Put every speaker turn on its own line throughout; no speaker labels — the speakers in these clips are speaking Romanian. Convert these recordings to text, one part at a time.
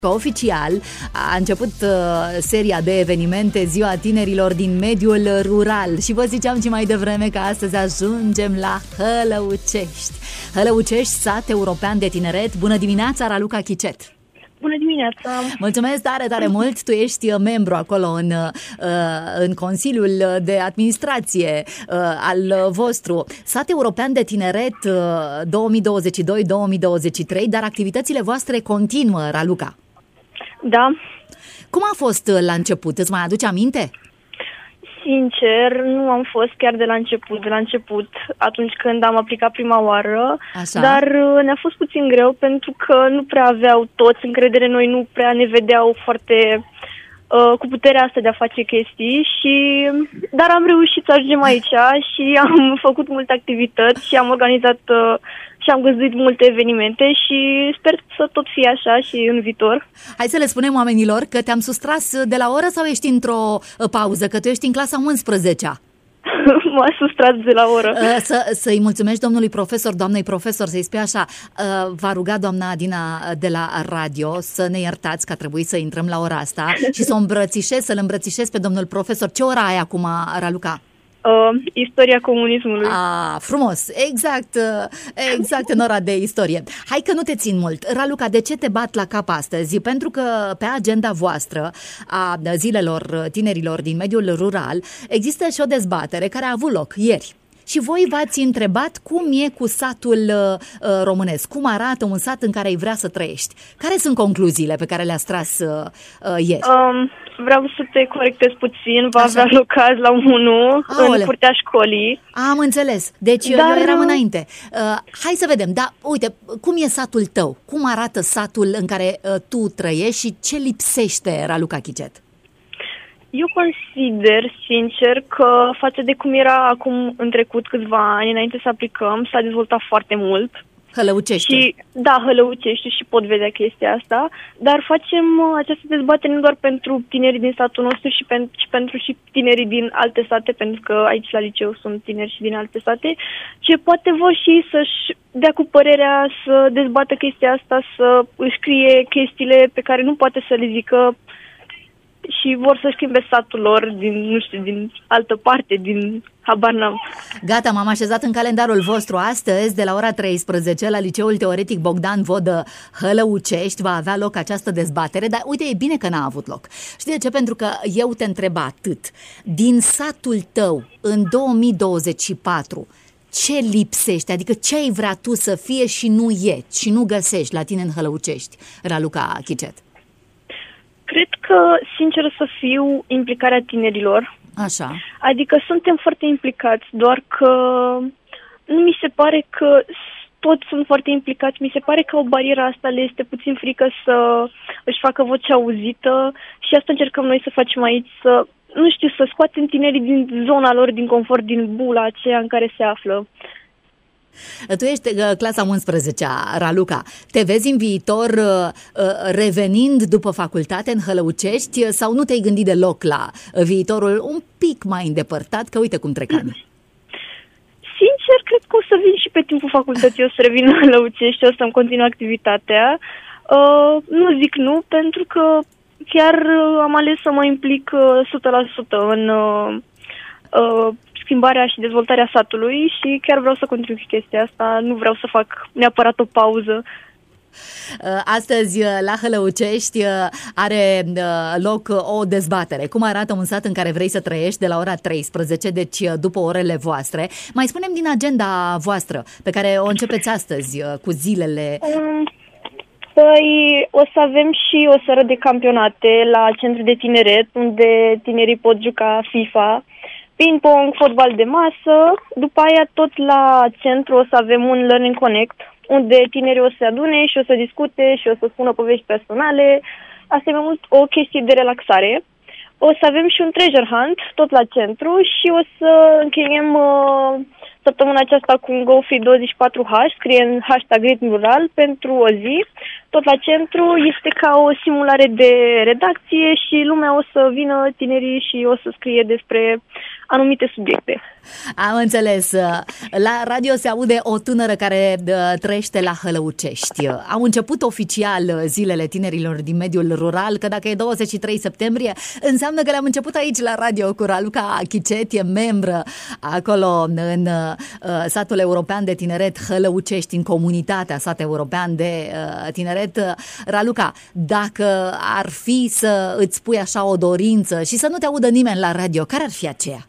Oficial a început seria de evenimente Ziua Tinerilor din mediul rural și vă ziceam și mai devreme că astăzi ajungem la Hălăucești. Hălăucești, sat european de tineret. Bună dimineața, Raluca Chicet!
Bună dimineața!
Mulțumesc tare, tare mult! Tu ești membru acolo în Consiliul de Administrație al vostru. Sat European de Tineret 2022-2023, dar activitățile voastre continuă, Raluca.
Da.
Cum a fost la început? Îți mai aduci aminte?
Sincer, nu am fost chiar de la început, atunci când am aplicat prima oară.
Așa. Dar
ne-a fost puțin greu pentru că nu prea aveau toți încredere în noi, nu prea ne vedeau foarte cu puterea asta de a face chestii, dar am reușit să ajungem aici și am făcut multe activități și am organizat și am găzduit multe evenimente și sper să tot fie așa și în viitor.
Hai să le spunem oamenilor că te-am sustras de la oră sau ești într-o pauză, că tu ești în clasa 11-a?
M-a sustras de la oră.
Să-i mulțumești domnului profesor, doamnei profesor, să-i spui așa, v-a rugat doamna Adina de la radio să ne iertați că a trebuit să intrăm la ora asta și să-l îmbrățișez pe domnul profesor. Ce ora ai acum, Raluca?
Istoria comunismului.
Frumos, exact în ora de istorie. Hai că nu te țin mult. Raluca, de ce te bat la cap astăzi? Pentru că pe agenda voastră a zilelor tinerilor din mediul rural există și o dezbatere care a avut loc ieri. Și voi v-ați întrebat cum e cu satul românesc, cum arată un sat în care ai vrea să trăiești. Care sunt concluziile pe care le-ați tras ieri?
Vreau să te corectez puțin, va avea loc azi la 1 în curtea școlii.
Am înțeles, deci eu eram înainte. Hai să vedem, uite, cum e satul tău? Cum arată satul în care tu trăiești și ce lipsește, Raluca Chicet?
Eu consider, sincer, că față de cum era acum în trecut câțiva ani, înainte să aplicăm, s-a dezvoltat foarte mult.
Hălăucești.
Da, Hălăucești și pot vedea chestia asta, dar facem această dezbatere nu doar pentru tinerii din satul nostru, ci pentru tinerii din alte sate, pentru că aici la liceu sunt tineri și din alte sate, ce poate vor și să-și dea cu părerea, să dezbată chestia asta, să își scrie chestiile pe care nu poate să le zică și vor să schimbe satul lor din altă parte, din habar n-am.
Gata, m-am așezat în calendarul vostru astăzi, de la ora 13, la Liceul Teoretic Bogdan Vodă Hălăucești, va avea loc această dezbatere, dar uite, e bine că n-a avut loc. Știi de ce? Pentru că eu te întreb atât. Din satul tău, în 2024, ce lipsește? Adică ce ai vrea tu să fie și nu e, și nu găsești la tine în Hălăucești, Raluca Chicet?
Cred că, sincer să fiu, implicarea tinerilor.
Așa.
Adică suntem foarte implicați, doar că nu mi se pare că toți sunt foarte implicați. Mi se pare că o barieră asta le este puțin frică să își facă vocea auzită și asta încercăm noi să facem aici, să scoatem tinerii din zona lor, din confort, din bula aceea în care se află.
Tu ești clasa 11-a, Raluca. Te vezi în viitor revenind după facultate în Hălăucești sau nu te-ai gândit deloc la viitorul un pic mai îndepărtat, că uite cum trec ani?
Sincer, cred că o să vin și pe timpul facultății, o să revin în Hălăucești, o să-mi continui activitatea. Nu zic nu, pentru că chiar am ales să mă implic 100% în schimbarea și dezvoltarea satului și chiar vreau să continui chestia asta, nu vreau să fac neapărat o pauză.
Astăzi la Hălăucești are loc o dezbatere. Cum arată un sat în care vrei să trăiești de la ora 13, deci după orele voastre. Mai spunem din agenda voastră pe care o începeți astăzi cu zilele.
Păi o să avem și o seară de campionate la centru de tineret unde tinerii pot juca FIFA, ping-pong, fotbal de masă. După aia tot la centru o să avem un Learning Connect unde tinerii o să se adune și o să discute și o să spună povești personale. Asta e mai mult o chestie de relaxare. O să avem și un treasure hunt tot la centru și o să încheiem săptămâna aceasta cu un GoFree 24H, scrie în hashtag Ritm Rural pentru o zi. Tot la centru este ca o simulare de redacție și lumea o să vină, tinerii, și o să scrie despre anumite subiecte.
Am înțeles. La radio se aude o tânără care trăiește la Hălăucești. Au început oficial zilele tinerilor din mediul rural, că dacă e 23 septembrie, înseamnă că le-am început aici la radio cu Raluca Chicet, e membră acolo în satul european de tineret Hălăucești, în comunitatea sat european de tineret. Raluca, dacă ar fi să îți spui așa o dorință și să nu te audă nimeni la radio, care ar fi aceea?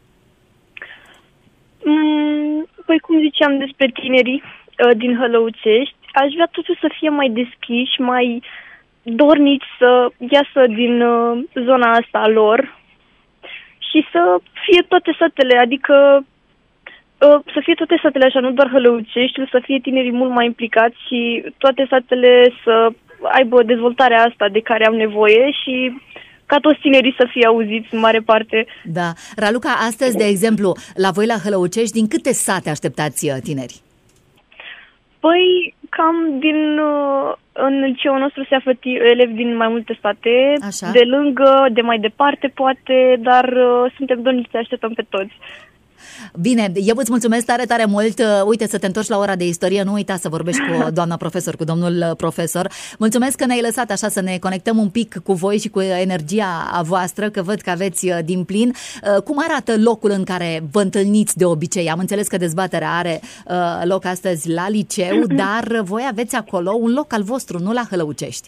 Păi, cum ziceam despre tinerii din Hălăucești, aș vrea totuși să fie mai deschiși, mai dornici să iasă din zona asta a lor și să fie toate satele, adică să fie toate satele așa, nu doar Hălăuceștiul, să fie tinerii mult mai implicați și toate satele să aibă dezvoltarea asta de care am nevoie și ca toți tinerii să fie auziți în mare parte.
Da. Raluca, astăzi, de exemplu, la voi la Hălăucești, din câte sate așteptați tineri?
Păi, cam în liceul nostru se află elevi din mai multe state, așa, de lângă, de mai departe poate, dar suntem dorniți să așteptăm pe toți.
Bine, eu îți mulțumesc tare, tare mult. Uite, să te întorci la ora de istorie, nu uita să vorbești cu doamna profesor, cu domnul profesor. Mulțumesc că ne-ai lăsat așa să ne conectăm un pic cu voi și cu energia voastră, că văd că aveți din plin. Cum arată locul în care vă întâlniți de obicei? Am înțeles că dezbaterea are loc astăzi la liceu, dar voi aveți acolo un loc al vostru, nu la Hălăucești.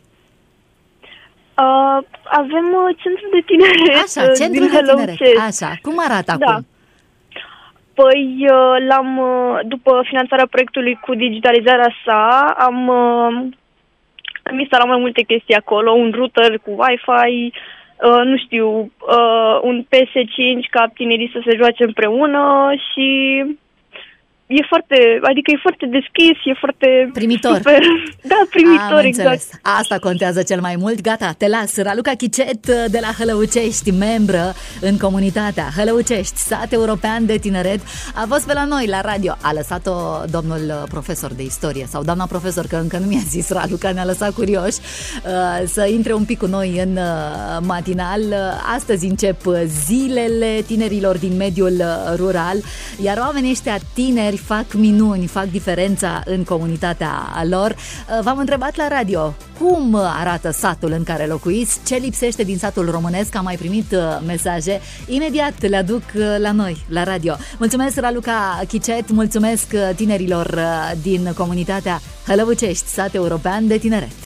Avem centrul de tineret.
Așa, centrul de tineret. Așa, cum arată acum?
Da. Păi, după finanțarea proiectului cu digitalizarea sa, am instalat mai multe chestii acolo, un router cu Wi-Fi, nu știu, un PS5 ca tinerii să se joace împreună și e foarte deschis, e foarte
primitor.
Super. Da, primitor, exact.
Asta contează cel mai mult. Gata, te las. Raluca Chicet de la Hălăucești, membră în comunitatea Hălăucești, sat european de tineret, a fost pe la noi la radio. A lăsat-o domnul profesor de istorie sau doamna profesor, că încă nu mi-a zis Raluca, ne-a lăsat curioși să intre un pic cu noi în matinal. Astăzi încep zilele tinerilor din mediul rural, iar oamenii ăștia tineri fac minuni, fac diferența în comunitatea lor. V-am întrebat la radio cum arată satul în care locuiți, ce lipsește din satul românesc, am mai primit mesaje, imediat le aduc la noi, la radio. Mulțumesc, Raluca Chicet, mulțumesc tinerilor din comunitatea Hălăucești, sat european de tineret.